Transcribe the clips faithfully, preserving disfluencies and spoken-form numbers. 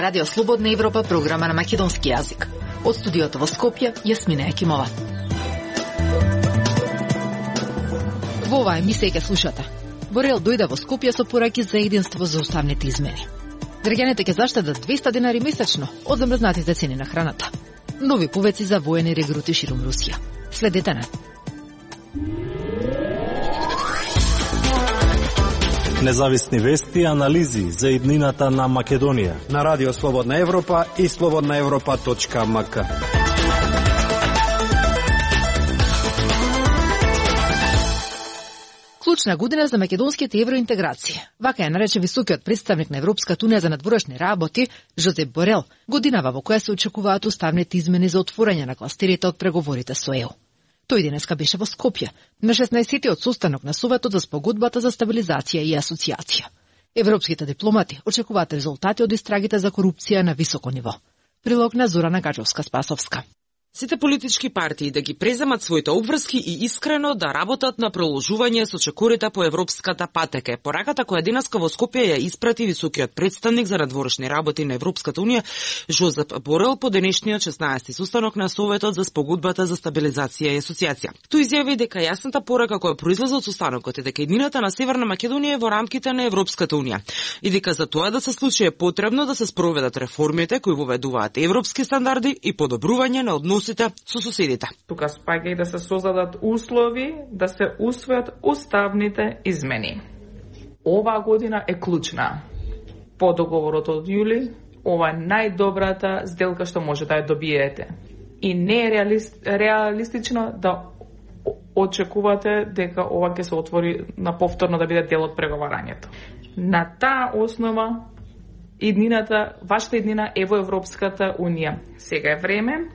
Радио Слободна Европа, програма на македонски јазик. Од студиото во Скопје, Јасмина Екимова. Во оваа емисија ќе слушате. Борел дојде во Скопје со пораки за единство за уставните измени. Граѓаните ќе заштедат двеста денари месечно од замрзнатите цени на храната. Нови повеци за воени регрути ширум Русија. Следете на. Независни вести и анализи за иднината на Македонија на Радио Слободна Европа и слободна европа точка ем ка. Клучна година за македонските евроинтеграции. Вака ја нарече високиот представник на Европската унија за надворешни работи Жозеп Борел, годинава во која се очекуваат уставните измени за отворање на кластерите од преговорите со ЕУ. Тој денеска беше во Скопје, на шеснаесеттиот состанок на Советот за спогодбата за стабилизација и асоциација. Европските дипломати очекуваат резултати од истрагите за корупција на високо ниво. Прилог на Зорана Гаджовска-Спасовска. Сите политички партии да ги преземат своите обврски и искрено да работат на продолжување со чекорите по европската патека. Пораката која денеска во Скопје ја испрати високиот представник за надворешни работи на Европската унија Жозеп Борел по денешниот шеснаести состанок на Советот за спогодбата за стабилизација и асоциација. Тој изјави дека јасната порака која произлезе од состанокот е дека еднината на Северна Македонија е во рамките на Европската унија и дека за тоа да се случи е потребно да се спроведат реформите кои воведуваат европски стандарди и подобрување на односите со соседите. Тука спаѓа и да се создадат услови да се усвојат уставните измени. Оваа година е клучна. По договорот од јули, ова е најдобрата сделка што може да ја добиете. И не е реалист, реалистично да очекувате дека ова ќе се отвори на повторно да биде дел од преговарањето. На таа основа иднината, вашата иднина е во Европската унија. Сега е време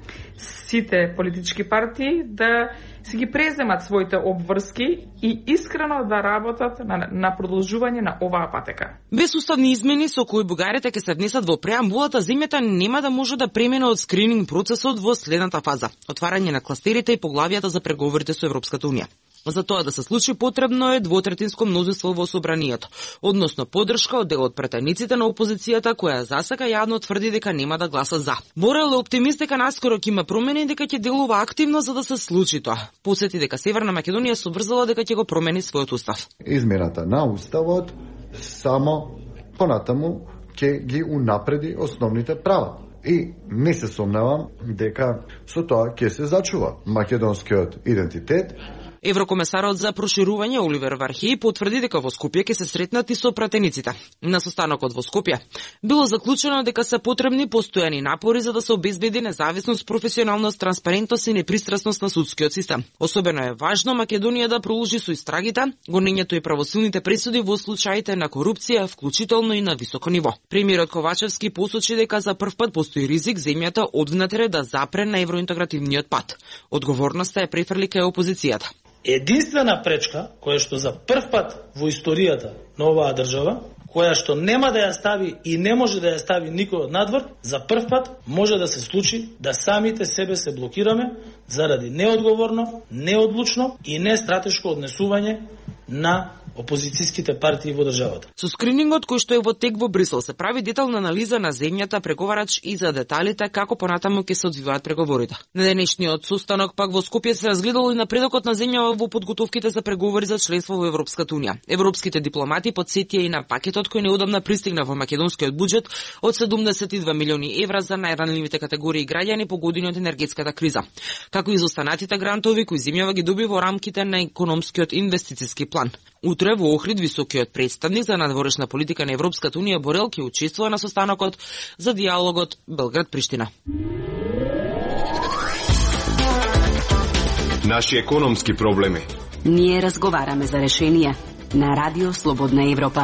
сите политички партии да си ги преземат своите обврски и искрено да работат на, на продолжување на оваа патека. Без уставни измени со кои бугарите ќе се внесат во преамбулата, земјата нема да може да премине од скрининг процесот во следната фаза – отварање на кластерите и поглавијата за преговорите со Европската унија. За тоа да се случи потребно е двотретинско мнозинство во собранието, односно поддршка од дел од претениците на опозицијата која засека јавно тврди дека нема да гласа за. Борел е оптимист дека наскоро ќе има промени и дека ќе делува активно за да се случи тоа. Посети дека Северна Македонија се обрзала дека ќе го промени својот устав. Измената на уставот само понатаму ќе ги унапреди основните права. И не се сомневам дека со тоа ќе се зачува македонскиот идентитет. Еврокомесарот за проширување Оливер Вархеј потврди дека во Скопје ќе се сретнат и со пратениците. На состанокот во Скопје било заклучено дека се потребни постојани напори за да се обезбеди независност, професионалност, транспарентност и непристрасност на судскиот систем. Особено е важно Македонија да продолжи со истрагите, гонењето и правосилните пресуди во случаите на корупција, вклучително и на високо ниво. Премиерот Ковачевски посочи дека за прв пат постои ризик земјата одвнатре да запре на евроинтегративниот пат. Одговорноста е префрли кај опозицијата. Единствена пречка, која што за прв пат во историјата на оваа држава, која што нема да ја стави и не може да ја стави никој од надвор, за прв пат може да се случи да самите себе се блокираме заради неодговорно, неодлучно и нестратешко однесување на опозицијските партии во државата. Со скринингот кој што е во тек во Брисел се прави детална анализа на земјата преговарач и за деталите како понатаму ќе се одвиваат преговорите. На денешниот состанок пак во Скопје се разгледало и напредокот на земјава во подготовките за преговори за членство во Европската унија. Европските дипломати потсетија и на пакетот кој неодамна пристигна во македонскиот буџет од седумдесет и два милиони евра за најранливите категории граѓани по години од енергетската криза, како и за останатите грантови кои земјава ги доби во рамките на економскиот инвестициски план. Утре во Охрид високиот представник за надворешна политика на Европската унија Борел ќе учествува на состанокот за диалогот Белград-Приштина. Наши економски проблеми. Ние разговараме за решенија на Радио Слободна Европа.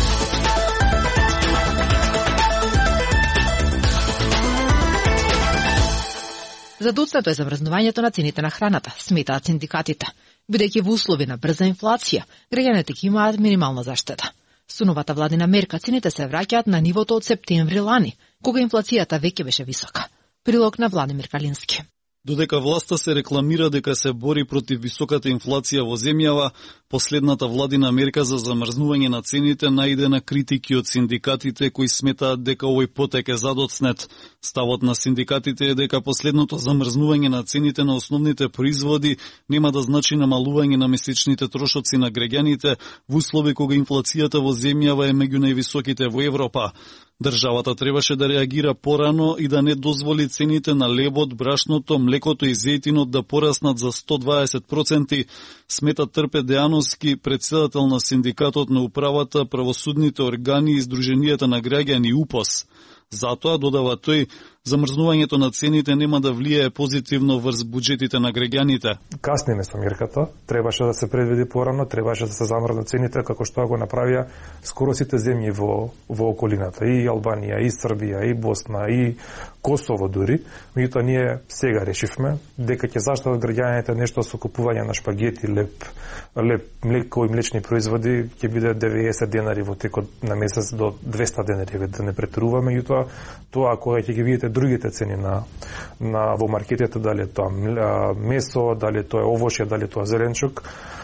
Задоцнато е замрзнувањето на цените на храната, сметаат синдикатите. Бидејќи во услови на брза инфлација, граѓаните ќе имаат минимална заштеда. Со новата владина мерка цените се враќаат на нивото од септември лани, кога инфлацијата веќе беше висока. Прилог на Владимир Калински. Додека власта се рекламира дека се бори против високата инфлација во земјава, последната владина мерка за замрзнување на цените најде на критики од синдикатите кои сметаат дека овој потек е задоцнет. Ставот на синдикатите е дека последното замрзнување на цените на основните производи нема да значи намалување на месечните трошоци на граѓаните во услови кога инфлацијата во земјава е меѓу највисоките во Европа. Државата требаше да реагира порано и да не дозволи цените на лебот, брашното, млекото и зејтинот да пораснат за сто дваесет проценти, смета Трпе Дејановски, председател на синдикатот на управата, правосудните органи и Сдруженијата на граѓани УПОС. Затоа, додава тој, замрзнувањето на цените нема да влијае позитивно врз буџетите на граѓаните. Касниме со мерката, требаше да се предвиди порано, требаше да се замрзнат цените како што го направија скоро сите земји во во околината, и Албанија, и Србија, и Босна, и Косово дури. Меѓутоа ние сега решивме дека ќе заштитат граѓаните нешто со купување на шпагети, леп, леп, млеко и млечни производи ќе биде деветдесет денари во текот на месец до двесте денари, да не претеруваме. Меѓутоа тоа кога ќе ги видите другите цени на на во маркетите, дали тоа месо, дали тоа овошје, дали тоа зеленчук,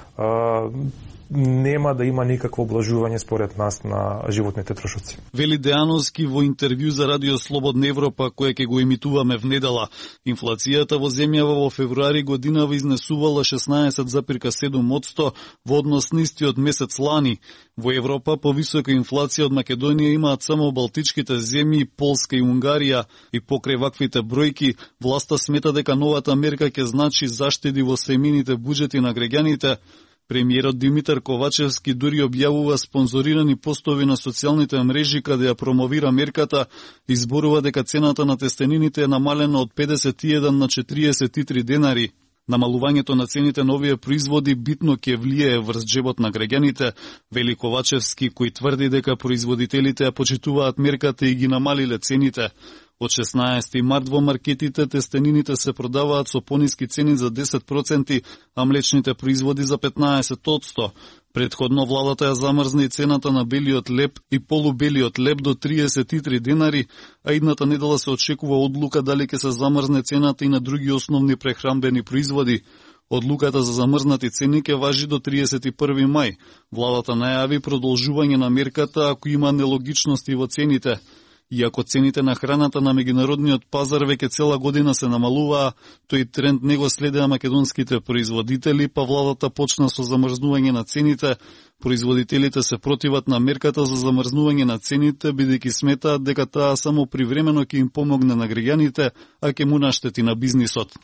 нема да има никакво облажување според нас на животните трошоци. Вели Дејановски во интервју за Радио Слободна Европа, кое ќе го емитуваме внедела. Инфлацијата во земјава во февруари годинава изнесувала шеснаесет запирка седум одсто во однос на истиот месец лани. Во Европа повисока инфлација од Македонија имаат само балтичките земји, Полска и Унгарија, и покрај ваквите бројки, власта смета дека новата мерка ќе значи заштеди во семејните буџети на граѓаните. Премиерот Димитар Ковачевски дури објавува спонзорирани постови на социјалните мрежи каде ја промовира мерката и зборува дека цената на тестенините е намалена од педесет и еден на четириесет и три денари. Намалувањето на цените на овие производи битно ќе влијае врз джебот на граѓаните, вели Ковачевски, кој тврди дека производителите ја почитуваат мерката и ги намалиле цените. Од шеснаесети март во маркетите тестенините се продаваат со пониски цени за десет проценти, а млечните производи за петнаесет одсто. Предходно владата ја замрзна и цената на белиот леб и полубелиот леб до триесет и три денари, а идната недела се очекува одлука дали ќе се замрзне цената и на други основни прехранбени производи. Одлуката за замрзнати цени ќе важи до триесет и први мај. Владата најави продолжување на мерката ако има нелогичности во цените. Иако цените на храната на меѓународниот пазар веќе цела година се намалуваа, тој тренд не го следеа македонските производители, па владата почна со замрзнување на цените. Производителите се противат на мерката за замрзнување на цените, бидејќи сметаат дека таа само привремено ќе им помогне на граѓаните, а ќе му наштети на бизнисот.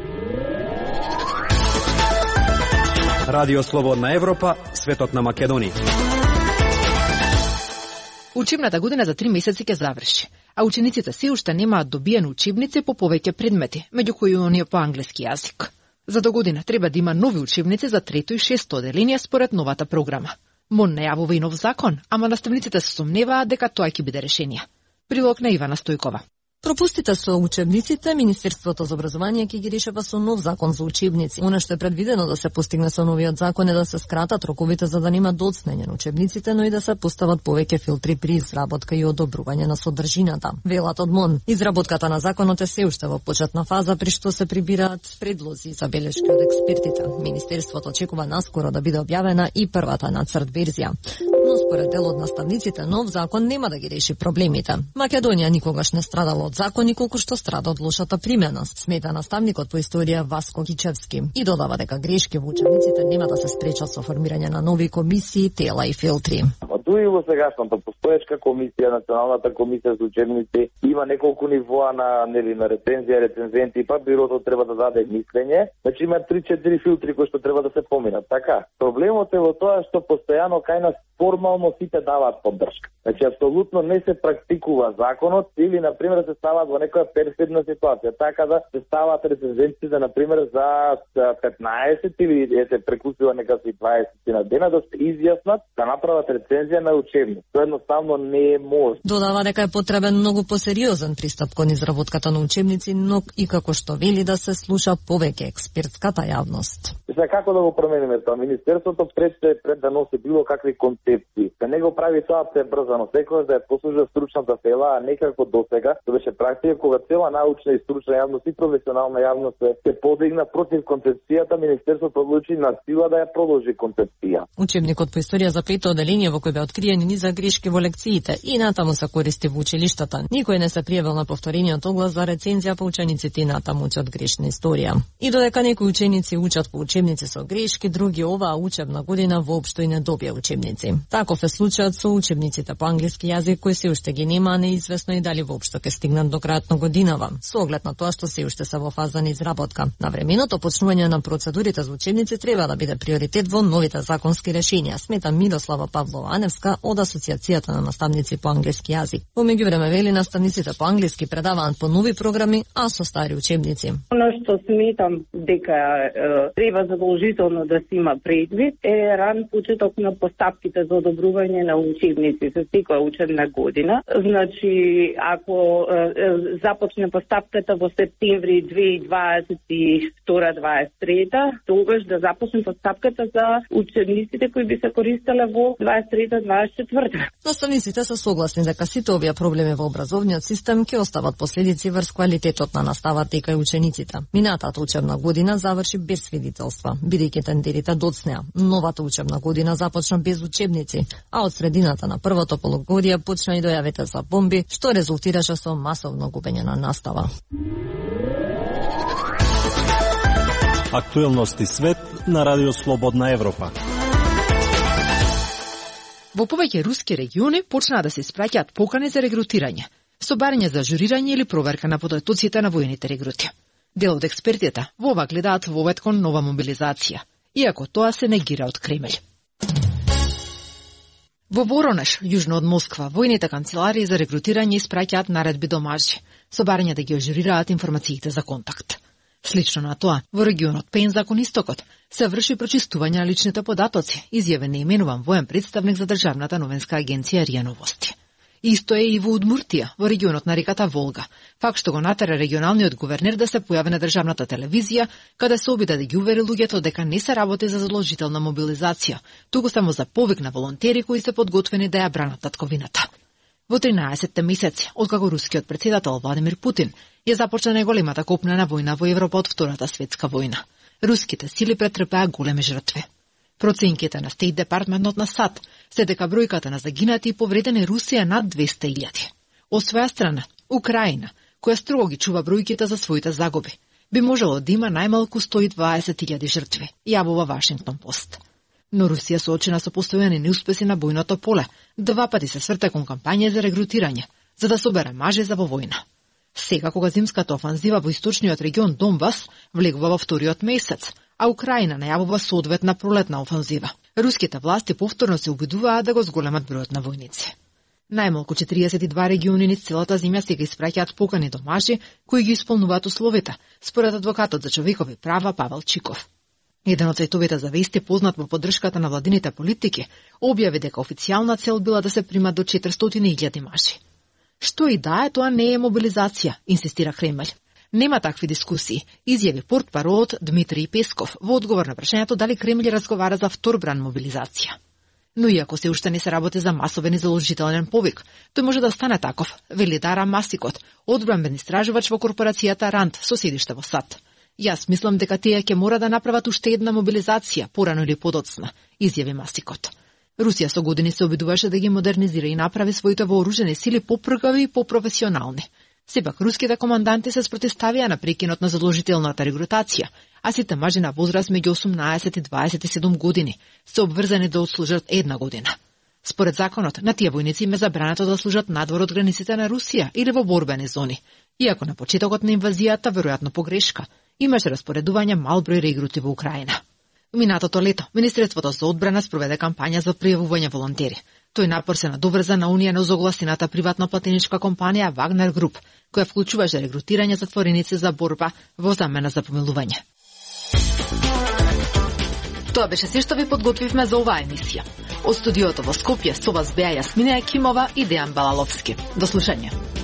Радио Слободна Европа, светот на Македонија. Учебната година за три месеци ќе заврши, а учениците се уште немаат добиени учебници по повеќе предмети, меѓу кои оние по англиски јазик. За до година треба да има нови учебници за трето и шесто оделение според новата програма. МОН најавува и нов закон, ама наставниците се сомневаат дека тоа ќе биде решение. Прилог на Ивана Стојкова. Пропустите со учебниците, Министерството за образование ќе ги решава со нов закон за учебници. Она што е предвидено да се постигне со новиот закон е да се скратат роковите за да нема доцнење на учебниците, но и да се постават повеќе филтри при изработка и одобрување на содржината. Велат од МОН. Изработката на законот е се уште во почетна фаза, при што се прибираат предлози и забелешки од експертите. Министерството очекува наскоро да биде објавена и првата нацрт верзија. Но според дел од наставниците, нов закон нема да ги реши проблемите. Македонија никогаш не страдала од закони колку што страда од лошата примена, смета наставникот по историја Васко Кичевски. И додава дека грешки во учебниците нема да се спречат со формирање на нови комисии, тела и филтри. Дури во сегашната постоечка комисија, Националната комисија за учебници, има неколку нивоа на нели на рецензија, рецензенти, па бирото треба да даде мислење. Значи има три-четири филтри кои што треба да се поминат. Така, проблемот е во тоа што постојано кај нас формално сите даваат поддршка. Значи апсолутно не се практикува законот или на пример се ставаат во некоја перфидна ситуација, така да се ставаат рецензенти за на пример за петнаесет или е се прекусува некакви дваесет на дена да се изјаснат, да направат рецензија на учебник. Тоа едноставно едноставно не е може. Додава дека е потребен многу посериозен пристап кон изработката на учебници, но и како што вели да се слуша повеќе експертската јавност. Сега како да го промениме тоа? Министерството пред пред да носи било какви концепции. Да не го прави тоа пребрзано, секогаш да ја послужа стручната села, а не како досега, тоа беше практика кога цела научна и стручна јавност и професионална јавност се подигна против концепцијата, министерството одлучи на сила да ја продолжи концепција. Учебникот по историја за пето оделение во кој беа откриени низа грешки во лекциите и натаму се користи во училиштата. Никој не се пријавил на повторениот оглас за рецензија по учениците и натаму учат грешна историја. И додека некои ученици учат по учебници со грешки, други оваа учебна година воопшто и не добија учебници. Таков е случајот со учебниците по англиски јазик кои се уште ги нема, а неизвестно и дали воопшто ќе стигнат до крајот на годинава. Со оглед на тоа што се уште се во фаза на изработка. Навременото почнување на процедурите за учебници треба да биде приоритет во новите законски решенија, смета Мирослава Павлова-Аневска од Асоциацијата на наставници по англиски јазик. Во меѓувреме вели наставниците по англиски предаваат по нови програми, а со стари учебници. Оно што сметам дека е, треба задолжително да се има предвид е ран почеток на постапките за одобрување на учебници за секоја учебна година. Значи, ако е, започне постапката во септември две илјади дваесет и втора дваесет и трета, тогаш да започне постапката за учебниците кои би се користеле во дваесет и трета дваесет и четврта. Наставниците се согласни дека сите овие проблеми во образовниот систем ќе остават последици врз квалитетот на наставата и кај учениците. Минатата учебна година заврши без свидетелства, бидејќи тендерите доцнеа. Новата учебна година започна без учебници, а од средината на првото полугодие почна и дојавите за бомби, што резултираше со масовно губење на настава. Актуелности свет на Радио Слободна Европа. Во повеќе руски региони почнаа да се испраќаат покани за регрутирање, со барање за журирање или проверка на податоците на воените регрути. Дел од експертите во ова гледаат вовед кон нова мобилизација, иако тоа се негира од Кремљ. Во Воронеж, јужно од Москва, војните канцеларии за регрутирање испраќаат наредби до мажи, со барање да ги ажурираат информациите за контакт. Слично на тоа, во регионот Пенза кон истокот се врши прочистување на личните податоци, изјавен неименуван воен представник за државната новинска агенција РИА Новости. Исто е и во Удмуртија, во регионот на реката Волга, факт што го натера регионалниот гувернер да се појави на државната телевизија, каде се обида да ги увери луѓето дека не се работи за задолжителна мобилизација, туку само за повик на волонтери кои се подготвени да ја бранат татковината. Во тринаесетте месеци, откако рускиот председател Владимир Путин ја започна најголемата копнена војна во Европа од Втората светска војна, руските сили претрпеа големи жртви. Проценките на Стейт Департментот на САД се дека бројката на загинати и повредени Русија над двесте илјади. Од своја страна, Украина, која строго ги чува бројките за своите загуби, би можело да има најмалку сто и дваесет илјади жртви, јавува Вашингтон Пост. Но Русија соочена со постојани неуспеси на бојното поле, два пати се сврте кон кампања за регрутирање, за да собере мажи за во војна. Сега, кога зимската офанзива во источниот регион Донбас влегува во вториот месец, а Украина најавува соодветна пролетна офанзива, руските власти повторно се обидуваат да го зголемат бројот на војници. Најмалку четириесет и два региони низ целата земја сега испраќаат покани до мажи кои ги исполнуваат условите, според адвокатот за човекови права Павел Чиков. Еден од сајтовите за вести, познат во поддршката на владините политики, објави дека официјална цел била да се примат до четиристотини илјади мажи. Што и да е, тоа не е мобилизација, инсистира Кремљ. Нема такви дискусии, изјави портпаролот Дмитрий Песков во одговор на прашањето дали Кремљ разговара за вторбран мобилизација. Но иако се уште не се работи за масовен и задолжителен повик, тој може да стане таков, вели Дара Масикот, одбранбен истражувач во корпорацијата Ранд со седиште во САД. Јас мислам дека тие ќе мора да направат уште една мобилизација, порано или подоцна, изјави Масикот. Русија со години се обидуваше да ги модернизира и направи своите вооружени сили попргави и попрофесионални. Сепак, руските команданти се спротивставија на прекинот на задолжителната регрутација, а сите мажи на возраст меѓу осумнаесет и дваесет и седум години се обврзани да отслужат една година. Според законот, на тие војници им е забрането да служат надвор од границите на Русија или во борбени зони, иако на почетокот на инвазијата, веројатно погрешка, имаше распоредување мал број регрути во Украина. Минатото лето, Министерството за одбрана спроведе кампања за пријавување волонтери. Тој напор се надоврза на унија на озогласената приватно платеничка компанија Вагнер Груп, која вклучуваше регрутирање затвореници за борба во замена за помилување. Тоа беше се што ви подготвивме за оваа емисија. Од студиото во Скопје со вас беа Јасмина Екимова и Дејан Балаловски. До слушање.